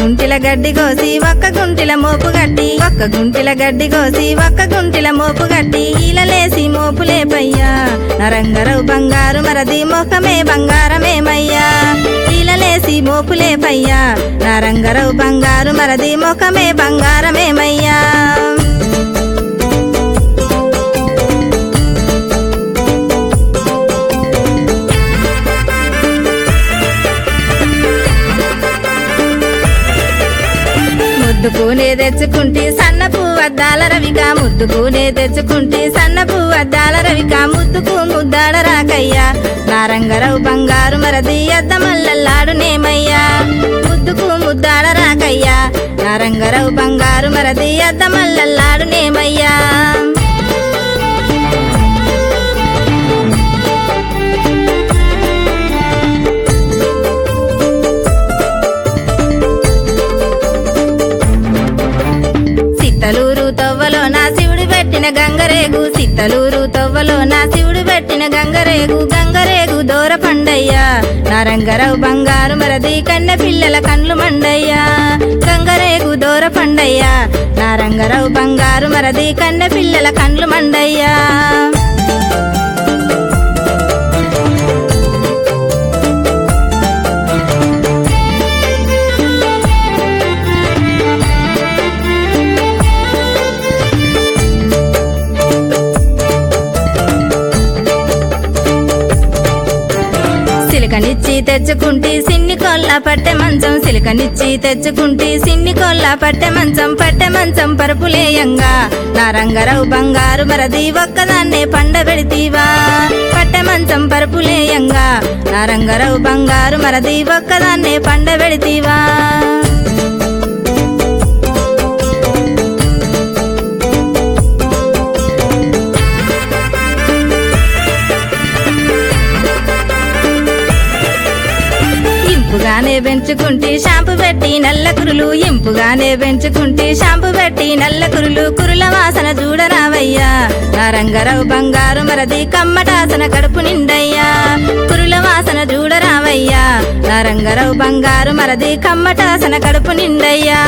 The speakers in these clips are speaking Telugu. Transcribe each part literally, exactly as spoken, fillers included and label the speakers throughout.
Speaker 1: గుంటిల గడ్డి కోసి ఒక్క గుంటిల మోపు గట్టి ఒక్క గుంటిల గడ్డి కోసి ఒక్క గుంటిల మోపు గట్టి ఈలలేసి మోపులేపయ్యా నరంగరవు బంగారు మరది ముఖమే బంగారమేమయ్యా ఈలలేసి మోపులేపయ్యా నరంగరవు బంగారు మరది ముఖమే బంగారమేమయ్యా ముద్దుకునే తెచ్చుకుంటే సన్న పువ్వద్దాల రవిక ముద్దుకునే తెచ్చుకుంటే సన్న పువ్వద్దాల రవిక ముద్దుకు ముద్దాడ రాకయ్యా నారంగరవు బంగారు మరది అద్ద మల్లల్లాడునేమయ్యా ముద్దుకు ముద్దాడ రాకయ్యా నారంగరవు బంగారు మరది అద్ద మల్లల్లాడునేమయ్యా సిత్తలూరు తవ్వలో నా శివుడు పెట్టిన గంగరేగు సిత్తలూరు తవ్వలో నా శివుడు పెట్టిన గంగరేగు గంగరేగు దూర పండయ్యా నారంగరవు బంగారు మరది కన్నె పిల్లల కండ్లు మండయ్యా గంగరేగు దూర పండయ్యా నారంగరవు బంగారు మరది కన్నె పిల్లల కండ్లు మండయ్యా సిలికనిచ్చి తెచ్చుకుంటే సిన్ని కొల్ల పట్టె మంచం సిలికనిచ్చి తెచ్చుకుంటే సిన్ని కొల్ల పట్టె మంచం పట్టె మంచం పరుపులేయంగా నారంగరవు బంగారు మరది ఒక్కదాన్నే పండబెడితీవా పట్టె మంచం పరుపులేయంగా నారంగరవు బంగారు మరది ఒక్కదాన్నే పండబెడితీవా ఇంపుగానే పెంచుకుంటే షాంపు పెట్టి నల్ల కురులు ఇంపుగానే పెంచుకుంటే షాంపు పెట్టి నల్ల కురులు కురుల వాసన చూడరావయ్యా నారంగరవు బంగారు మరది కమ్మటాసన కడుపు నిండయ్యా కురుల వాసన చూడరావయ్యా నారంగరవు బంగారు మరది కమ్మటాసన కడుపు నిండయ్యా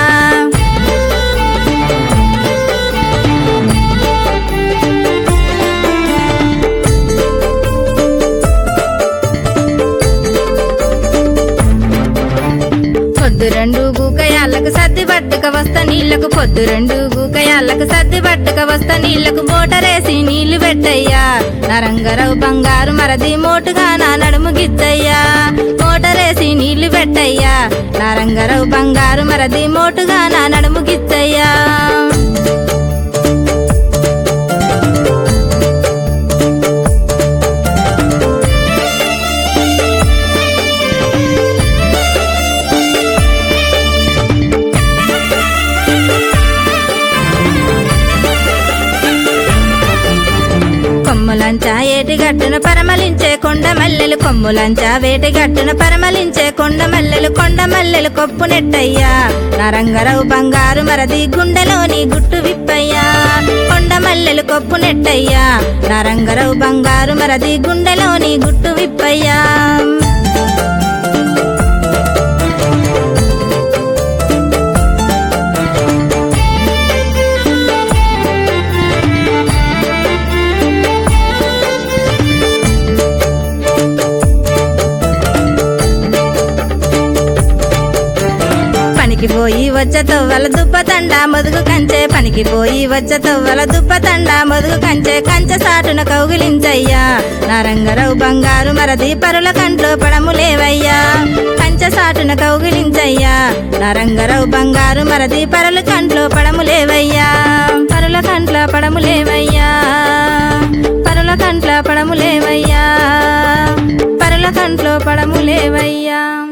Speaker 1: పొద్దు రెండు గూకయాళ్ళకు సర్ది పట్టుక వస్తా నీళ్లకు పొద్దు రెండు గూకయాళ్ళకు సర్ది పట్టుక వస్తా నీళ్లకు మోటరేసి నీళ్లు పెట్టయ్యా నరంగరవు బంగారు మరది మోటుగా నా నడుము గిద్దయ్యా మోటరేసి నీళ్లు పెట్టయ్యా నరంగరవు బంగారు మరది మోటుగా నా నడుము గిద్దయ్యా కొమ్ములంచా ఏటి గట్టున పరమలించే కొండ మల్లెలు కొమ్ములంచా వేటి గట్టున పరమలించే కొండ మల్లెలు కొండ మల్లెలు కొప్పు నెట్టయ్యా నరంగరవు బంగారు మరది గుండెలోని గుట్టు విప్పయ్యా కొండ మల్లెలు కొప్పు నెట్టయ్యా నరంగరవు బంగారు మరది గుండెలోని గుట్టు విప్పయ్యా పనికి పోయి వచ్చే తవ్వల దుప్పతండా మొదుగు కంచే పనికి పోయి వచ్చే తవ్వల దుప్పతండా మొదుగు కంచే కంచె సాటున కౌగిలించయ్యా నారంగరవు బంగారు మరది పరుల కంట్లో పడములేవయ్యా కంచె సాటున కౌగిలించయ్యా నారంగరవు బంగారు మరది పరుల కంట్లో పడములేవయ్యా పరుల కంట్ల పడములేవయ్యా పరుల కంట్ల పడములేవయ్యా పరుల కంట్లో పడములేవయ్యా